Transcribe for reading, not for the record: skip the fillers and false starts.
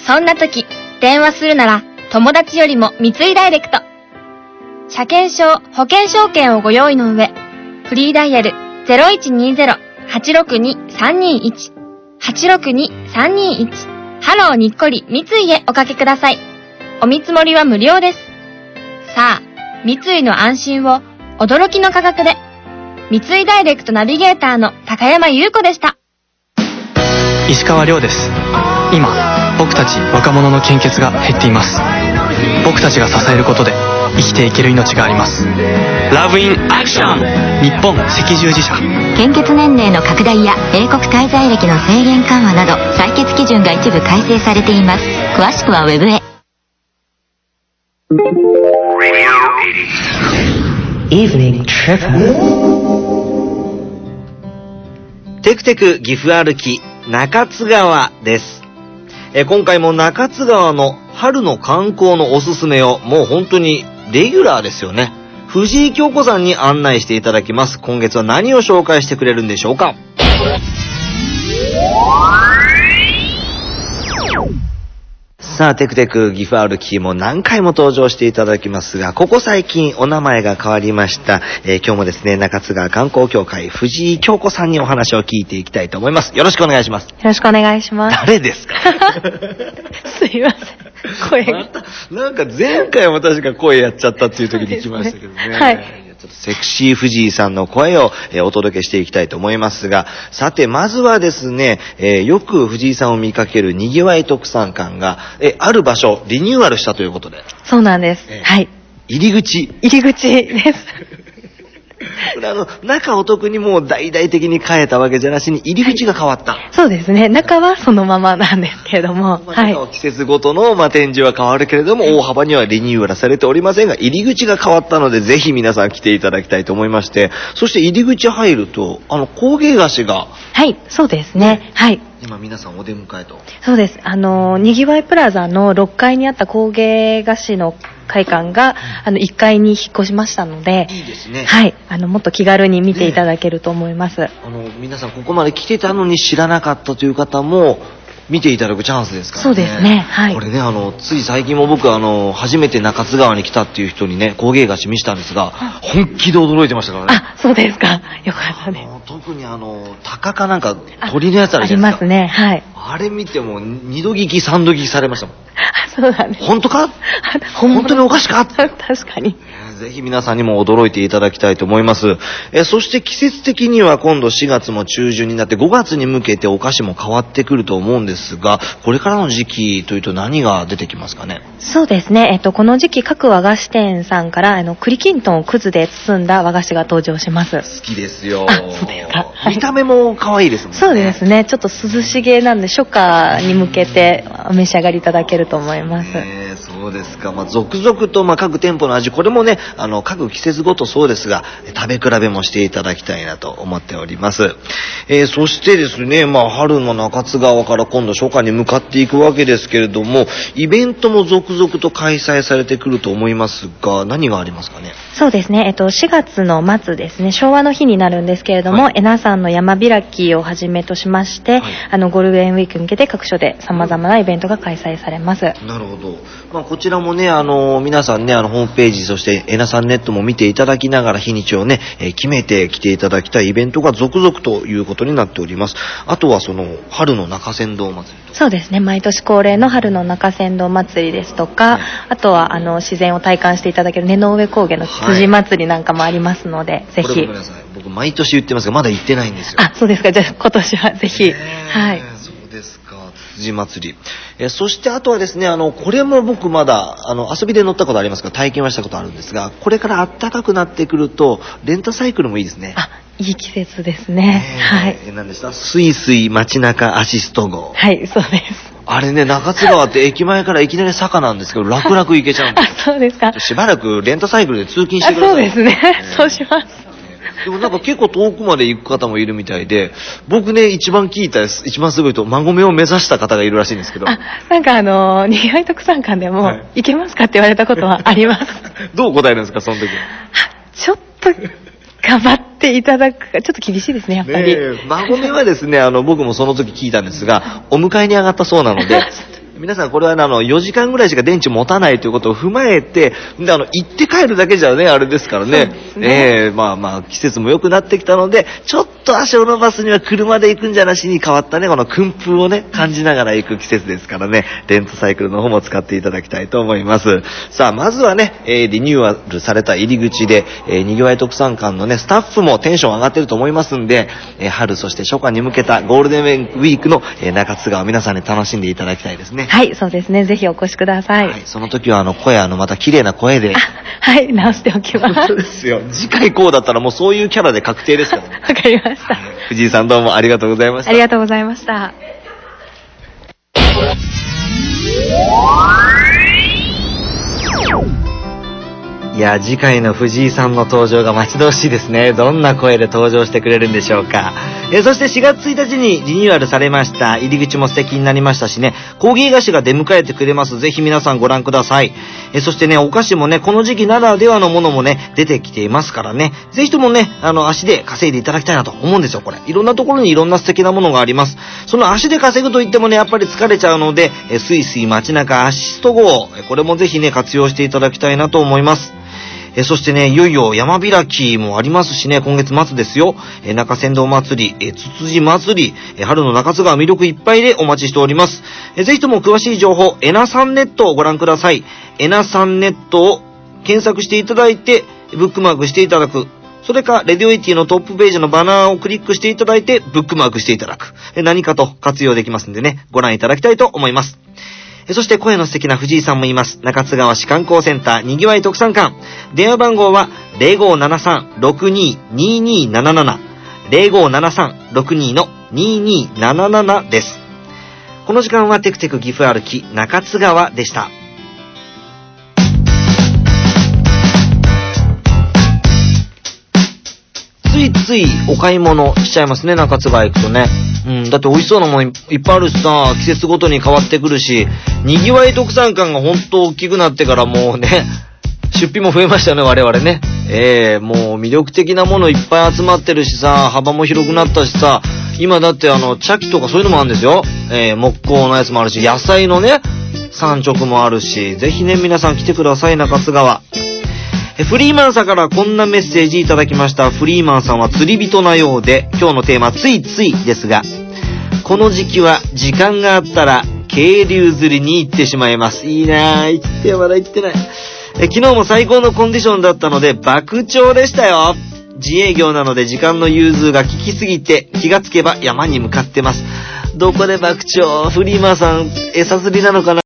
そんな時、電話するなら友達よりも三井ダイレクト。車検証、保険証券をご用意の上、フリーダイヤル 0120-862-321 862-321ハローにっこり三井へおかけください。お見積もりは無料です。さあ、三井の安心を驚きの価格で。三井ダイレクトナビゲーターの高山優子でした。 石川亮です。今、僕たち若者の献血が減っています。僕たちが支えることで生きていける命があります。ラブインアクション、日本赤十字社。 献血年齢の拡大や英国滞在歴の制限緩和など採血基準が一部改正されています。詳しくはウェブへ。 Evening Trip。テクテク岐阜歩き中津川です。今回も中津川の春の観光のおすすめをもう本当にレギュラーですよね。藤井京子さんに案内していただきます。今月は何を紹介してくれるんでしょうか。さあ、テクテク岐阜歩きも何回も登場していただきますが、ここ最近お名前が変わりました。今日もですね、中津川観光協会藤井京子さんにお話を聞いていきたいと思います。よろしくお願いします。 よろしくお願いします。 誰ですか？ すいません。声が。 なんか前回も確か声やっちゃったっていう時に来ましたけどね。はい。ちょっとセクシー藤井さんの声を、お届けしていきたいと思いますが、さてまずはですね、よく藤井さんを見かけるにぎわい特産館が、ある場所リニューアルしたということで。 そうなんです。はい。 入り口です。これ中を特にもう大々的に変えたわけじゃなしに入り口が変わった。はい、 そうですね。中はそのままなんですけれども。 はい。季節ごとの、展示は変わるけれども、大幅にはリニューアルされておりませんが、入り口が変わったので、ぜひ皆さん来ていただきたいと思いまして、そして入り口入ると、工芸菓子が。 はい、そうですね。はい。 今皆さんお出迎えと。 そうです。にぎわいプラザの6階にあった工芸菓子の会館が、1階に引っ越しましたので、 いいですね。 はい。もっと気軽に見ていただけると思います。 皆さんここまで来てたのに知らなかったという方も、見ていただくチャンスですからね。 そうですね。はい。 これね、つい最近も僕初めて中津川に来たっていう人にね、工芸菓子見せたんですが、本気で驚いてましたからね。 あ、そうですか。よかったです。 特に鷹かなんか鳥のやつあるじゃないですか。 ありますね。はい。 あれ見ても2度聞き3度聞きされましたもん。 そうなんです。 本当か？本当にお菓子か？ 確かに。 ぜひ皆さんにも驚いていただきたいと思います。そして季節的には今度4月も中旬になって5月に向けてお菓子も変わってくると思うんですが、これからの時期というと何が出てきますかね？ そうですね。この時期各和菓子店さんから栗きんとんをくずで包んだ和菓子が登場します。 好きですよ。 そうですか。 見た目も可愛いですもんね。 そうですね。ちょっと涼しげなんで初夏に向けてお召し上がりいただけると思います。 そうですか。続々と各店舗の味、これもね、各季節ごとそうですが、食べ比べもしていただきたいなと思っております。そしてですね、春の中津川から今度初夏に向かっていくわけですけれども、イベントも続々と開催されてくると思いますが、何がありますかね？ そうですね。4月の末ですね、昭和の日になるんですけれども、はい、恵那山の山開きをはじめとしまして、はい、ゴールデンウィークに向けて各所で様々なイベントが開催されます。 なるほど。こちらもね、皆さんね、ホームページ、そして恵那山ネットも見ていただきながら日にちをね、決めて来ていただきたいイベントが続々ということになっております。あとは春の中山道祭りと。 そうですね。毎年恒例の春の中山道祭りですとか、はい、あとは自然を体感していただける根の上高原の辻祭りなんかもありますので、はい、ぜひ。 ごめんなさい。僕毎年言ってますが、まだ行ってないんですよ。 あ、そうですか。じゃあ今年はぜひ。はい。 そうですか。辻祭り。そしてあとはですね、これも僕まだ、遊びで乗ったことありますが、体験はしたことあるんですが、これから暖かくなってくると、レンタサイクルもいいですね。 あ、いい季節ですね。はい。 何でした？スイスイ街中アシスト号。 はい、そうです。 あれね、中津川って駅前からいきなり坂なんですけど、楽々行けちゃうんです。 あ、そうですか。 しばらくレンタサイクルで通勤してください。 そうですね。そうします。 でも結構遠くまで行く方もいるみたいで、僕ね、一番すごいと、馬込を目指した方がいるらしいんですけど。 にぎわい特産館でも、はい、行けますかって言われたことはあります。 どう答えるんですか、その時。 ちょっと、頑張っていただくか、ちょっと厳しいですね、やっぱり。 馬込はですね、僕もその時聞いたんですが、お迎えに上がったそうなので、 皆さんこれは4時間ぐらいしか電池持たないということを踏まえて、で、行って帰るだけじゃね、あれですからね。季節も良くなってきたので、ちょっと足を伸ばすには車で行くんじゃなしに変わったね、この訓風をね、感じながら行く季節ですからね、レンタサイクルの方も使っていただきたいと思います。さあ、まずはね、リニューアルされた入り口で、にぎわい特産館のね、スタッフもテンション上がってると思いますんで、春そして初夏に向けたゴールデンウィークの、中津川皆さんに楽しんでいただきたいですね。 はい、そうですね。ぜひお越しください。 はい、その時は声また綺麗な声で。 はい、直しておきます。 そうですよ。次回こうだったらもうそういうキャラで確定ですから。 わかりました。 藤井さんどうもありがとうございました。 ありがとうございました。 いや、次回の藤井さんの登場が待ち遠しいですね。どんな声で登場してくれるんでしょうか。そして4月1日にリニューアルされました。入り口も素敵になりましたしね、工芸菓子が出迎えてくれます。ぜひ皆さんご覧ください。そしてね、お菓子もね、この時期ならではのものもね、出てきていますからね、ぜひともね、足で稼いでいただきたいなと思うんですよ、これ。いろんなところにいろんな素敵なものがあります。その足で稼ぐと言ってもね、やっぱり疲れちゃうので、スイスイ街中アシスト号、これもぜひね、活用していただきたいなと思います。そしてね、いよいよ山開きもありますしね、今月末ですよ。中山道祭り、つつじ祭り、春の中津川魅力いっぱいでお待ちしております。ぜひとも詳しい情報、エナさんネットをご覧ください。エナさんネットを検索していただいて、ブックマークしていただく。それか、レディオエイティのトップページのバナーをクリックしていただいて、ブックマークしていただく。何かと活用できますんでね、ご覧いただきたいと思います。そして声の素敵な藤井さんもいます。中津川市観光センターにぎわい特産館。電話番号は 0573-622277。0573-62-2277 です。この時間はテクテク岐阜歩き中津川でした。ついついお買い物しちゃいますね、中津川行くとね。だって美味しそうなものいっぱいあるしさ、季節ごとに変わってくるし、にぎわい特産館がほんと大きくなってからもうね、出費も増えましたよね、我々ね。もう魅力的なものいっぱい集まってるしさ、幅も広くなったしさ、今だって茶器とかそういうのもあるんですよ。木工のやつもあるし、野菜のね、産直もあるし、ぜひね、皆さん来てください、中津川。フリーマンさんからこんなメッセージいただきました。フリーマンさんは釣り人なようで、今日のテーマついついですが、この時期は時間があったら渓流釣りに行ってしまいます。いいなぁ、まだ行ってない。昨日も最高のコンディションだったので爆釣でしたよ。自営業なので時間の融通が効きすぎて気がつけば山に向かってます。どこで爆釣？フリーマンさん餌釣りなのかな？